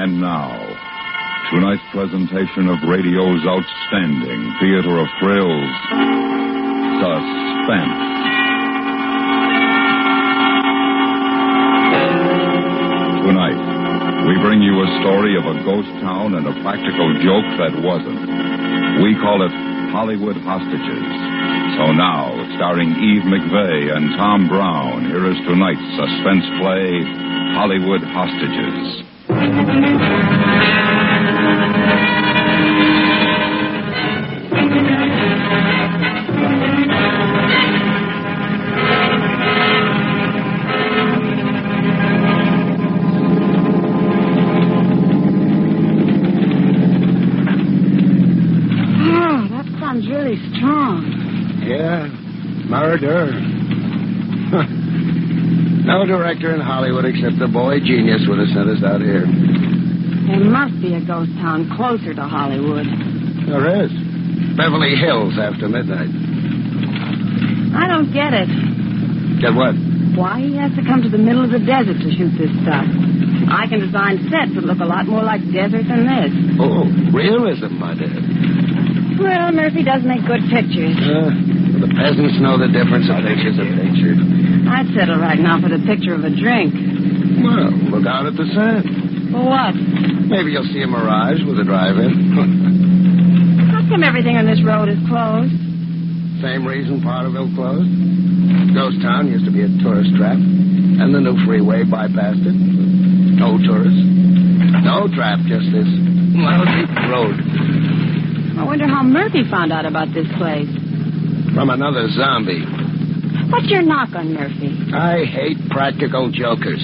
And now, tonight's presentation of radio's outstanding theater of thrills, Suspense. Tonight, we bring you a story of a ghost town and a practical joke that wasn't. We call it Hollywood Hostages. So now, starring Eve McVeigh and Tom Brown, here is tonight's suspense play, Hollywood Hostages. Oh, that sounds really strong. Yeah, murder. No director in Hollywood except the boy genius would have sent us out here. There must be a ghost town closer to Hollywood. There is. Beverly Hills after midnight. I don't get it. Get what? Why he has to come to the middle of the desert to shoot this stuff. I can design sets that look a lot more like desert than this. Oh, realism, my dear. Well, Murphy does make good pictures. The peasants know the difference. A picture's a picture. I'd settle right now for the picture of a drink. Well, look out at the sand. For what? Maybe you'll see a mirage with a drive-in. How come everything on this road is closed? Same reason Potterville closed. Ghost Town used to be a tourist trap, and the new freeway bypassed it. No tourists. No trap, just this lousy road. I wonder how Murphy found out about this place. From another zombie. What's your knock on Murphy? I hate practical jokers.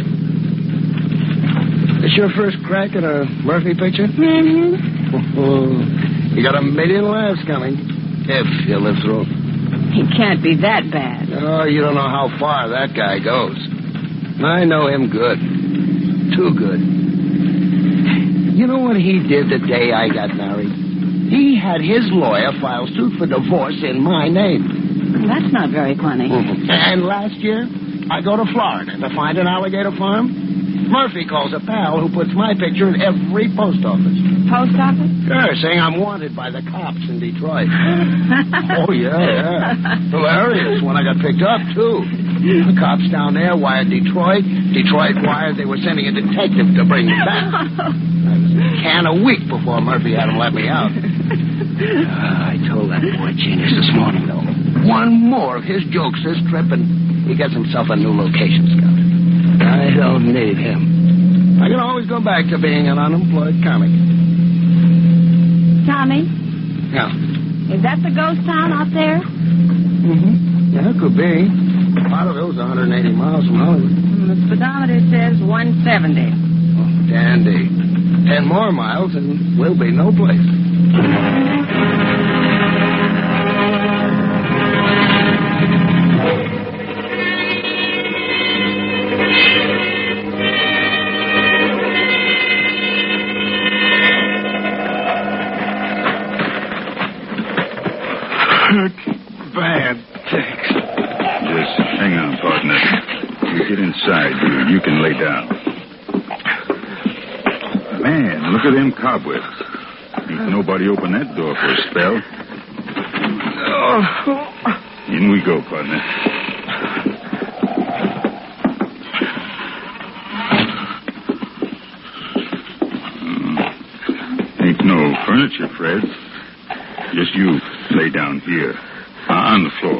This your first crack at a Murphy picture? Mm-hmm. You got 1 million laughs coming, if you live through. He can't be that bad. Oh, you don't know how far that guy goes. I know him good. Too good. You know what he did the day I got married? He had his lawyer file suit for divorce in my name. That's not very funny. And last year, I go to Florida to find an alligator farm. Murphy calls a pal who puts my picture in every post office. Post office? Sure, saying I'm wanted by the cops in Detroit. Oh, yeah. Hilarious when I got picked up, too. The cops down there wired Detroit. Detroit wired they were sending a detective to bring me back. I was in a can a week before Murphy had him let me out. I told that boy genius this morning, though. One more of his jokes this trip, and he gets himself a new location scout. I don't need him. I can always go back to being an unemployed comic. Tommy? Yeah. Is that the ghost town out there? Mm-hmm. Yeah, it could be. Potterville's 180 miles from Hollywood. The speedometer says 170. Oh, dandy. 10 more miles, and we'll be no place. Bad, thanks. Just hang on, partner. You get inside. You can lay down. Man, look at them cobwebs. Ain't nobody open that door for a spell. In we go, partner. Ain't no furniture, Fred. Just you lay down here. On the floor.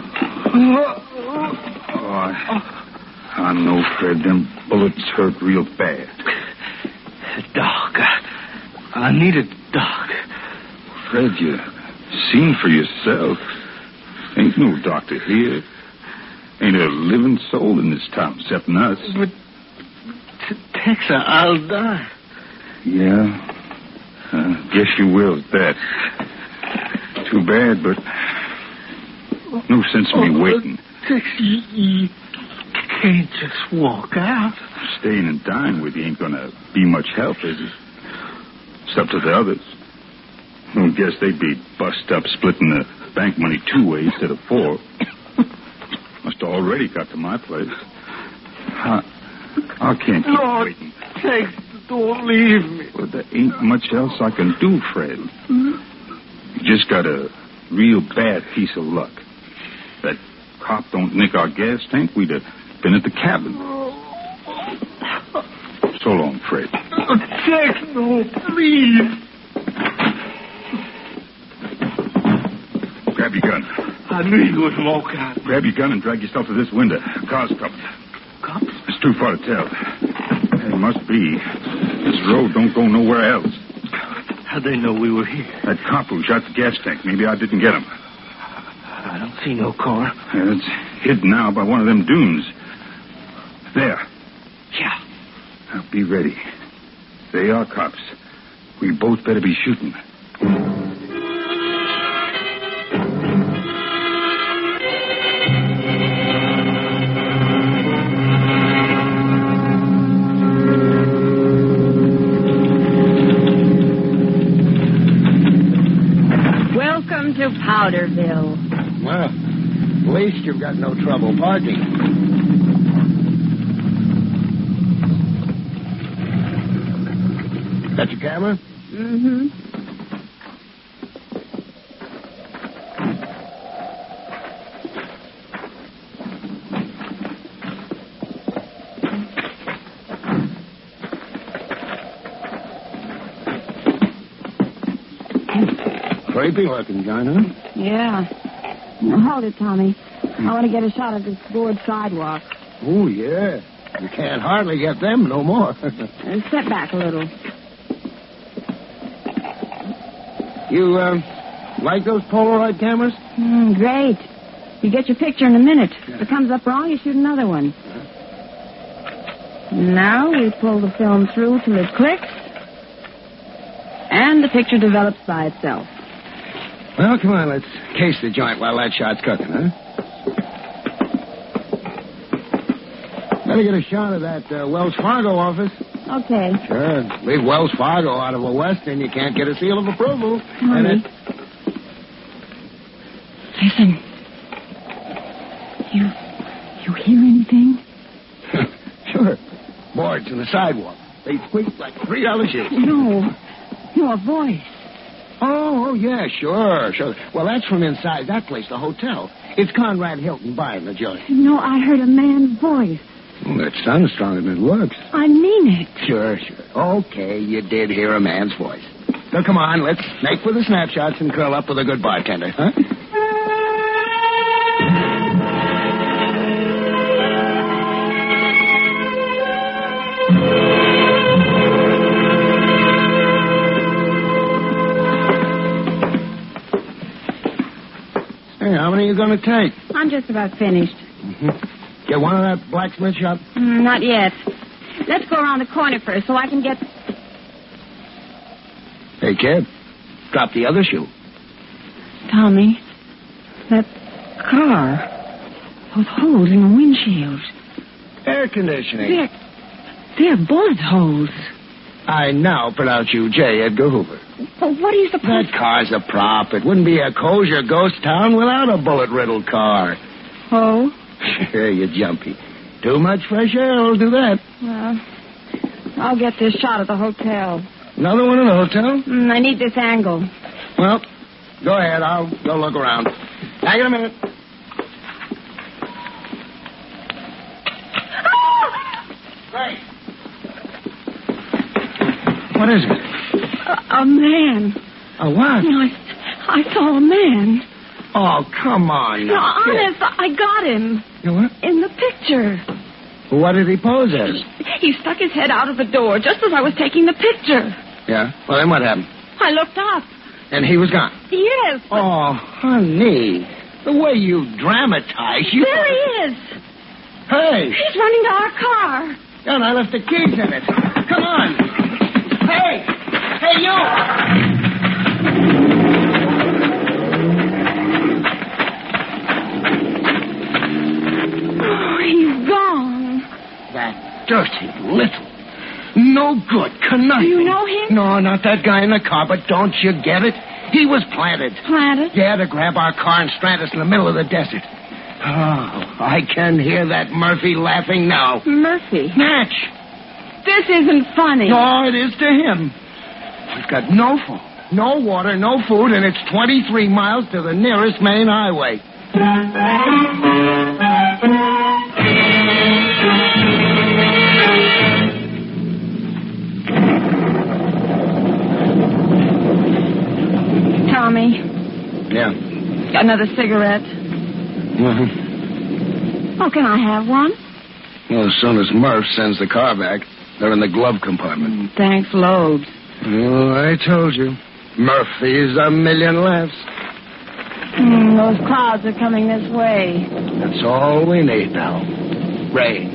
Oh, I know, Fred. Them bullets hurt real bad. Doc, I need a doc. Fred, you seen for yourself. Ain't no doctor here. Ain't a living soul in this town except us. But, Texa, I'll die. Yeah. Guess you will, at that. Too bad, but no sense in me waiting. You can't just walk out. Staying and dying with you ain't gonna be much help, is it? It's up to the others. I guess they'd be bust up splitting the bank money 2 ways instead of 4. Must have already got to my place. I can't keep waiting. Tex, don't leave me. Well, there ain't much else I can do, Fred. You just got a real bad piece of luck. That cop don't nick our gas tank, we'd have been at the cabin. So long, Fred. Tex, no, please. Grab your gun. I knew you would walk out. Grab your gun and drag yourself to this window. Car's covered. Cops? It's too far to tell. It must be. This road don't go nowhere else. How'd they know we were here? That cop who shot the gas tank, maybe I didn't get him. I don't see no car. Yeah, it's hidden now by one of them dunes. There. Yeah. Now, be ready. They are cops. We both better be shooting. Welcome to Powderville. Well, at least you've got no trouble parking. Got your camera? Mm-hmm. Creepy looking gun, huh? Yeah. Now, hold it, Tommy. I want to get a shot of this board sidewalk. Oh, yeah. You can't hardly get them no more. Step back a little. You, like those Polaroid cameras? Great. You get your picture in a minute. If it comes up wrong, you shoot another one. Now we pull the film through till it clicks, and the picture develops by itself. Well, come on, let's case the joint while that shot's cooking, huh? Better get a shot of that Wells Fargo office. Okay. Sure. Leave Wells Fargo out of a Western, you can't get a seal of approval. Tommy. Listen. You hear anything? Sure. Boards in the sidewalk. They squeak like $3 shoes. No, a voice. Oh, yeah, sure. Well, that's from inside that place, the hotel. It's Conrad Hilton buying the joint. No, I heard a man's voice. Well, that sounds stronger than it looks. I mean it. Sure. Okay, you did hear a man's voice. So come on, let's make for the snapshots and curl up with a good bartender, huh? Hey, how many are you going to take? I'm just about finished. Get one of that blacksmith shop? Not yet. Let's go around the corner first so I can get... Hey, kid, drop the other shoe. Tommy, that car, those holes in the windshield. Air conditioning. They're bullet holes. I now pronounce you J. Edgar Hoover. Well, what are you supposed... That car's a prop. It wouldn't be a kosher ghost town without a bullet-riddled car. Oh? Sure, you jumpy. Too much fresh air will do that. Well, I'll get this shot at the hotel. Another one in the hotel? I need this angle. Well, go ahead. I'll go look around. Hang in a minute. Great. What is it? A man. A what? No, I saw a man. Oh, come on. No, honest, I got him. You what? In the picture. What did he pose as? He stuck his head out of the door just as I was taking the picture. Yeah? Well, then what happened? I looked up. And he was gone? Yes. But... Oh, honey. The way you dramatize, you... There he is. Hey. He's running to our car. And I left the keys in it. Come on. Hey. Hey, you. Oh, he's gone. That dirty little... No good, conniving. Do you know him? No, not that guy in the car, but don't you get it? He was planted. Planted? Yeah, to grab our car and strand us in the middle of the desert. Oh, I can hear that Murphy laughing now. Murphy? Natch. this isn't funny. No, it is to him. We've got no phone, no water, no food, and it's 23 miles to the nearest main highway. Tommy, Yeah. got another cigarette? Mm-hmm. Oh, can I have one? Well, as soon as Murph sends the car back, they're in the glove compartment. Thanks loads. Oh, I told you. Murphy's a million laughs. Those clouds are coming this way. That's all we need now. Rain.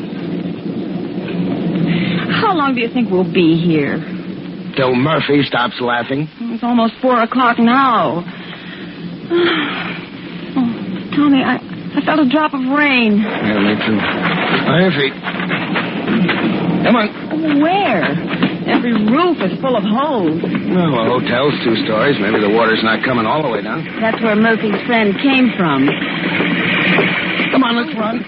How long do you think we'll be here? Till Murphy stops laughing. It's almost 4 o'clock now. Oh, Tommy, I felt a drop of rain. Yeah, me too. On your feet. Come on. Where? Every roof is full of holes. Well, a hotel's 2 stories. Maybe the water's not coming all the way down. That's where Murphy's friend came from. Come on, let's run.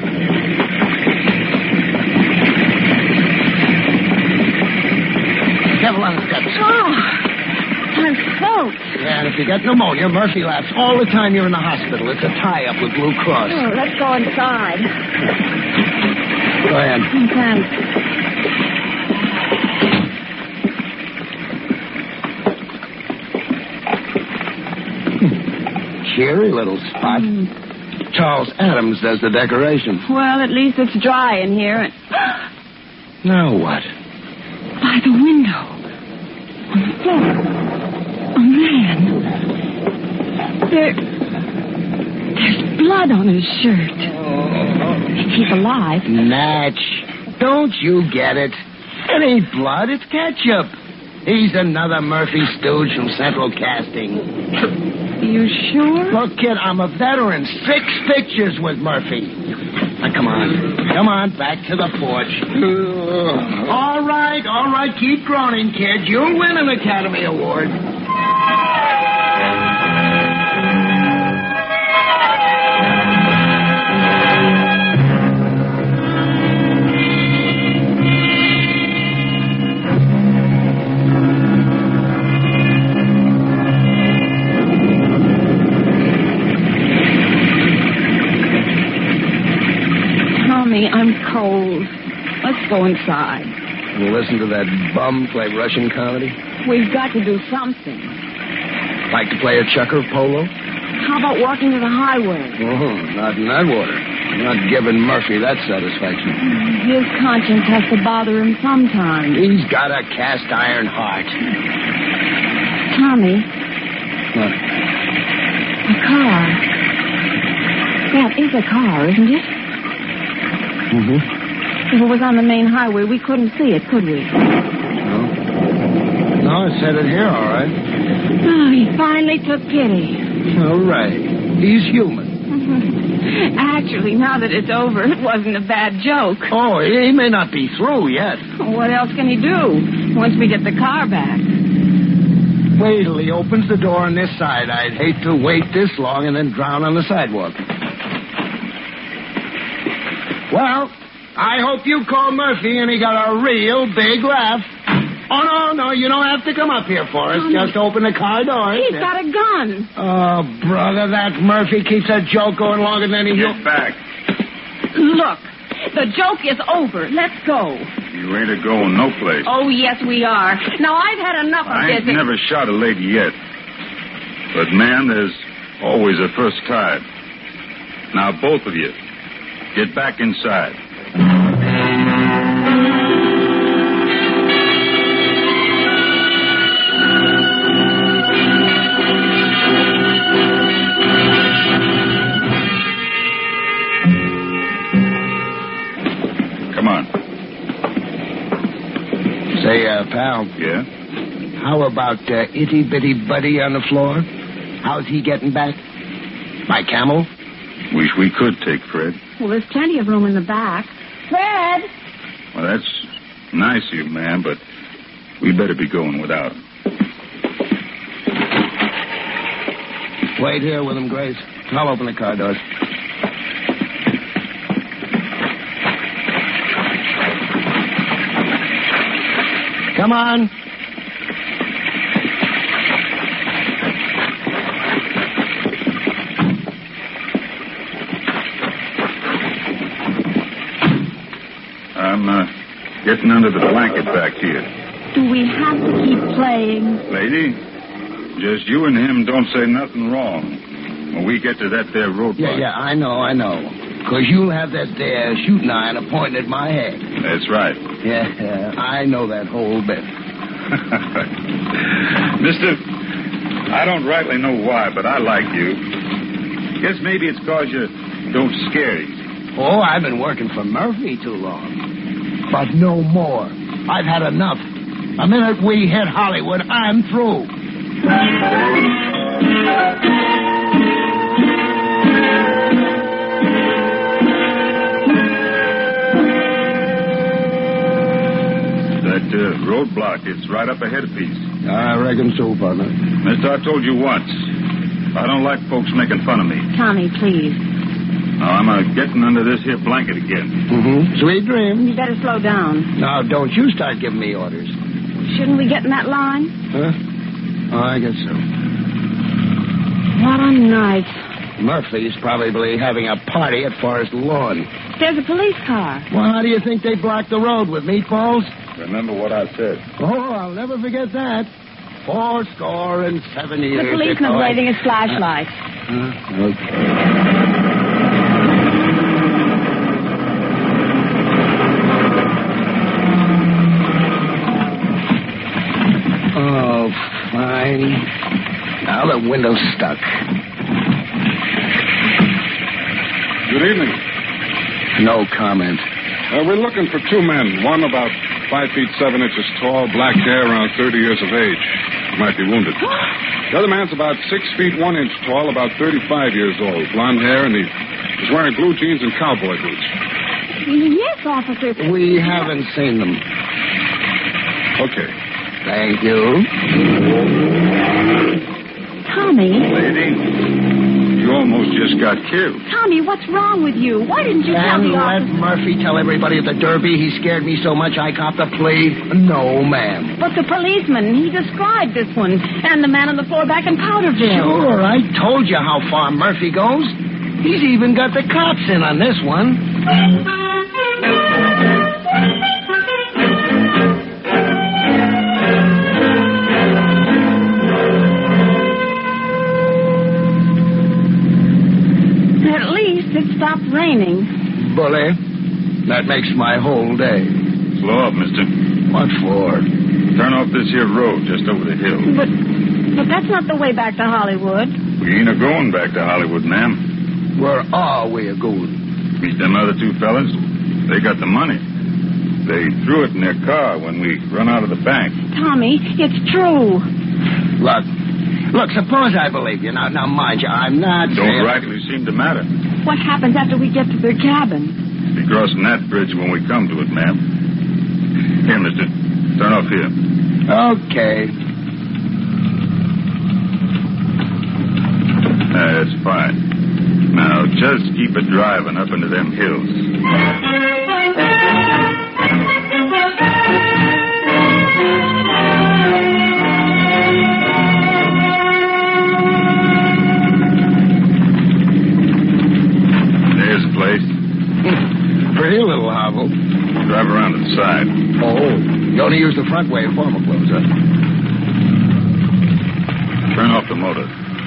Careful on the steps. Oh, I'm soaked. Yeah, and if you get pneumonia, Murphy laughs all the time you're in the hospital. It's a tie-up with Blue Cross. Oh, let's go inside. Go ahead. Thanks. Cheery little spot. Charles Adams does the decoration. Well, at least it's dry in here. Now what? By the window. On the floor. A man. There's blood on his shirt. He's alive. Natch, don't you get it? It ain't blood, it's ketchup. He's another Murphy stooge from Central Casting. You sure? Look, kid, I'm a veteran. 6 pictures with Murphy. Now, come on, back to the porch. All right, keep groaning, kid. You'll win an Academy Award. I'm cold. Let's go inside. You listen to that bum play Russian comedy? We've got to do something. Like to play a checker polo? How about walking to the highway? Oh, not in that water. Not giving Murphy that satisfaction. His conscience has to bother him sometimes. He's got a cast iron heart. Tommy. What? A car. That is a car, isn't it? Mm-hmm. If it was on the main highway, we couldn't see it, could we? No, it said it here, all right. Oh, he finally took pity. All right. He's human. Actually, now that it's over, it wasn't a bad joke. Oh, he may not be through yet. What else can he do once we get the car back? Wait till he opens the door on this side. I'd hate to wait this long and then drown on the sidewalk. Well, I hope you called Murphy and he got a real big laugh. Oh, no, you don't have to come up here for us. Just open the car door. He's got a gun. Oh, brother, that Murphy keeps that joke going longer than he... Get back. Look, the joke is over. Let's go. You ain't a-going no place. Oh, yes, we are. Now, I've had enough of I this. ain't never shot a lady yet. But, man, there's always a first time. Now, both of you, get back inside. Come on. Say, pal. Yeah? How about Itty Bitty Buddy on the floor? How's he getting back? By camel? Wish we could take Fred. Well, there's plenty of room in the back. Fred! Well, that's nice of you, man, but we better be going without him. Wait here with him, Grace. I'll open the car doors. Come on. I'm getting under the blanket back here. Do we have to keep playing? Lady, just you and him don't say nothing wrong when we get to that there roadblock. Yeah, I know. Because you'll have that there shooting iron pointing at my head. That's right. Yeah, I know that whole bit. Mister, I don't rightly know why, but I like you. Guess maybe it's because you don't scare you. Oh, I've been working for Murphy too long. But no more. I've had enough. The minute we hit Hollywood, I'm through. That roadblock, it's right up ahead a piece. I reckon so, partner. Mister, I told you once, I don't like folks making fun of me. Tommy, please. Now, I'm getting under this here blanket again. Mm-hmm. Sweet dreams. You better slow down. Now, don't you start giving me orders. Shouldn't we get in that line? Huh? Oh, I guess so. What a night. Murphy's probably having a party at Forest Lawn. There's a police car. Well, how do you think they blocked the road with meatballs? Remember what I said. Oh, I'll never forget that. 407 years. The policeman's waving his flashlight. Okay. Oh, fine. Now the window's stuck. Good evening. No comment. We're looking for two men. One about 5 feet 7 inches tall, black hair, around 30 years of age. He might be wounded. The other man's about 6 feet 1 inch tall, about 35 years old, blonde hair, and he's wearing blue jeans and cowboy boots. Yes, officer. We haven't seen them. Okay. Thank you. Tommy. Lady, you almost just got killed. Tommy, what's wrong with you? Why didn't you tell And the let officer? Murphy tell everybody at the Derby he scared me so much I copped a plea? No, ma'am. But the policeman, he described this one, and the man on the floor back in Powderville. Sure, I told you how far Murphy goes. He's even got the cops in on this one. At least it stopped raining. Bully, that makes my whole day. Slow up, mister. What for? Turn off this here road just over the hill. But that's not the way back to Hollywood. We ain't a-going back to Hollywood, ma'am. Where are we going? Meet them other two fellas. They got the money. They threw it in their car when we run out of the bank. Tommy, it's true. Look, suppose I believe you. Now, mind you, I'm not Don't saying... rightly seem to matter. What happens after we get to the cabin? Be crossing that bridge when we come to it, ma'am. Here, mister. Turn off here. Okay. That's fine. Now, just keep it driving up into them hills. There's the place. Pretty little hovel. Drive around to the side. Oh, you only use the front way of formal clothes, huh? Turn off the motor.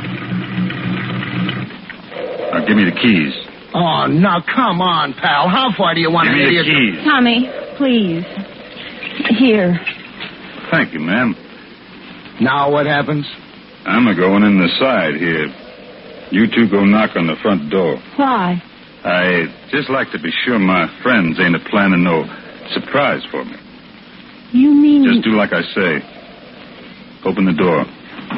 Now, give me the keys. Oh, now, come on, pal. How far do you want Give an me the idiot... keys. Tommy, please. Here. Thank you, ma'am. Now what happens? I'm a-going in the side here. You two go knock on the front door. Why? I just like to be sure my friends ain't a-planning no surprise for me. You mean... Just do like I say. Open the door.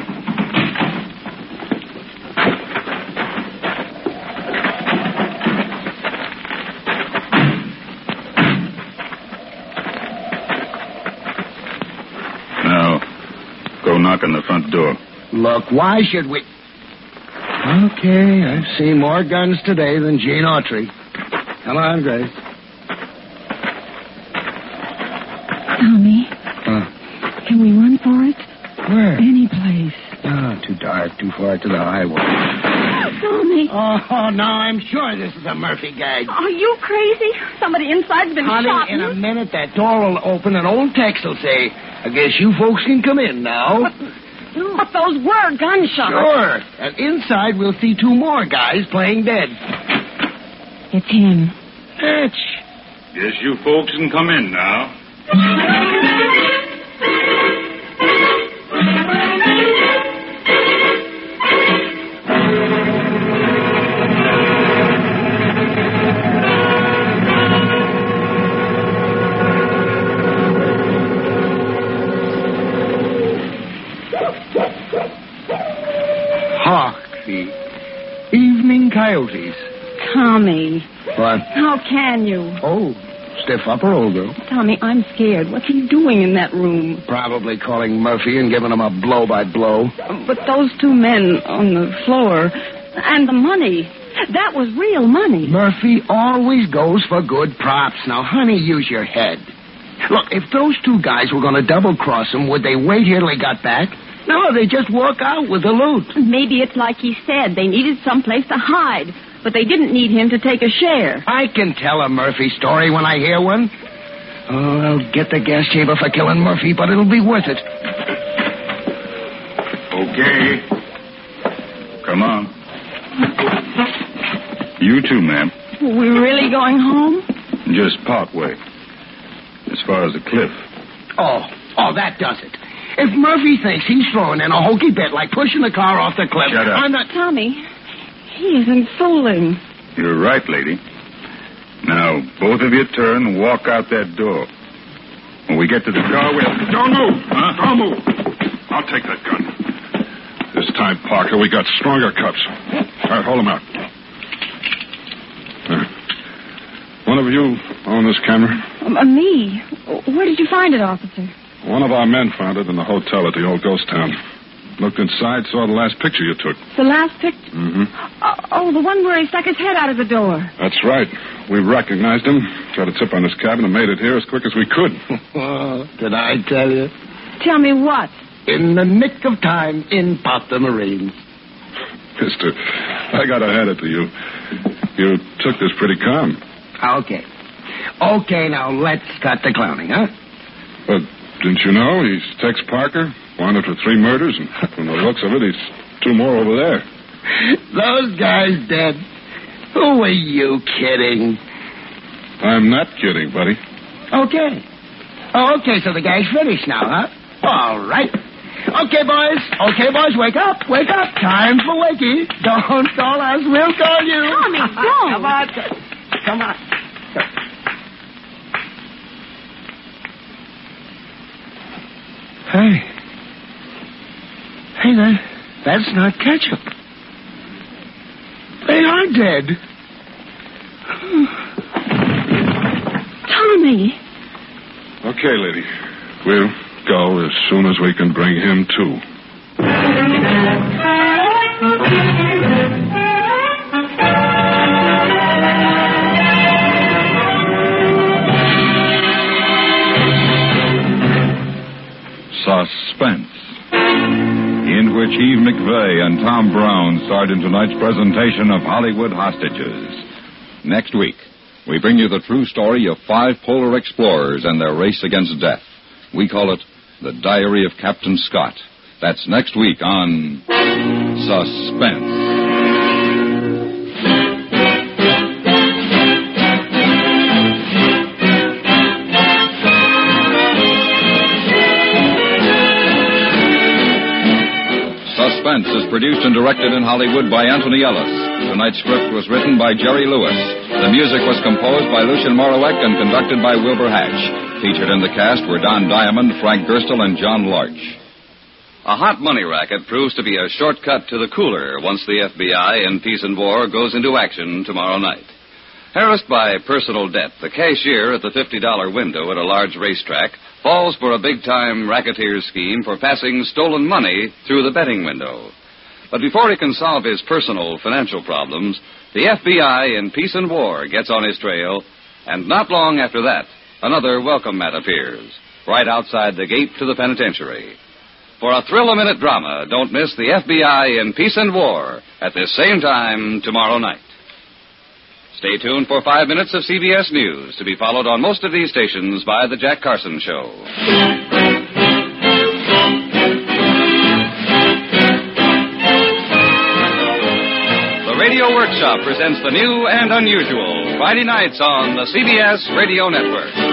Now, go knock on the front door. Look, why should we... Okay, I've seen more guns today than Gene Autry. Come on, Grace. Tommy, Where? Any place. Too dark, too far to the highway. Tommy. Oh, now I'm sure this is a Murphy gag. Are you crazy? Somebody inside's been Honey, shot. in a minute that door will open and old Tex will say, I guess you folks can come in now. But those were gunshots. Sure. And inside we'll see two more guys playing dead. It's him. Hitch. Guess you folks can come in now. Hark, the evening coyotes. Tommy. What? How can you? Oh, stiff upper, old girl. Tommy, I'm scared. What's he doing in that room? Probably calling Murphy and giving him a blow-by-blow. But those two men on the floor and the money, that was real money. Murphy always goes for good props. Now, honey, use your head. Look, if those two guys were going to double-cross him, would they wait here till he got back? No, they just walk out with the loot. Maybe it's like he said. They needed someplace to hide, but they didn't need him to take a share. I can tell a Murphy story when I hear one. Oh, I'll get the gas chamber for killing Murphy, but it'll be worth it. Okay. Come on. You too, ma'am. We really going home? Just part way. As far as the cliff. Oh, that does it. If Murphy thinks he's throwing in a hokey bit like pushing the car off the cliff, Shut up. I'm not... Tommy, he isn't fooling. You're right, lady. Now, both of you turn and walk out that door. When we get to the car, we'll... Don't move. Huh? Don't move. I'll take that gun. This time, Parker, we got stronger cuffs. All right, hold him out. One of you own this camera? Me? Where did you find it, officer? One of our men found it in the hotel at the old ghost town. Looked inside, saw the last picture you took. The last picture? Mm-hmm. Oh, the one where he stuck his head out of the door. That's right. We recognized him, got a tip on his cabin, and made it here as quick as we could. Did I tell you? Tell me what? In the nick of time, in popped the Marines. Mister, I got to hand it to you. You took this pretty calm. Okay. Okay, now let's cut the clowning, huh? But didn't you know he's Tex Parker, wanted for 3 murders, and from the looks of it, he's 2 more over there. Those guys dead. Who are you kidding? I'm not kidding, buddy. Okay. Okay, so the guy's finished now, huh? All right. Okay, boys, wake up. Wake up. Time for wakey. Don't call us, we'll call you. Tommy, don't. Come on. Hey, that's not ketchup. They are dead. Tommy. Okay, lady. We'll go as soon as we can bring him to. Suspense, in which Eve McVeigh and Tom Brown starred in tonight's presentation of Hollywood Hostages. Next week, we bring you the true story of 5 polar explorers and their race against death. We call it The Diary of Captain Scott. That's next week on Suspense. Suspense is produced and directed in Hollywood by Anthony Ellis. Tonight's script was written by Jerry Lewis. The music was composed by Lucien Morawek and conducted by Wilbur Hatch. Featured in the cast were Don Diamond, Frank Gerstle, and John Larch. A hot money racket proves to be a shortcut to the cooler once the FBI in Peace and War goes into action tomorrow night. Harassed by personal debt, the cashier at the $50 window at a large racetrack falls for a big-time racketeer scheme for passing stolen money through the betting window. But before he can solve his personal financial problems, the FBI in Peace and War gets on his trail, and not long after that, another welcome mat appears, right outside the gate to the penitentiary. For a thrill-a-minute drama, don't miss the FBI in Peace and War at this same time tomorrow night. Stay tuned for 5 minutes of CBS News, to be followed on most of these stations by The Jack Carson Show. The Radio Workshop presents the new and unusual Friday nights on the CBS Radio Network.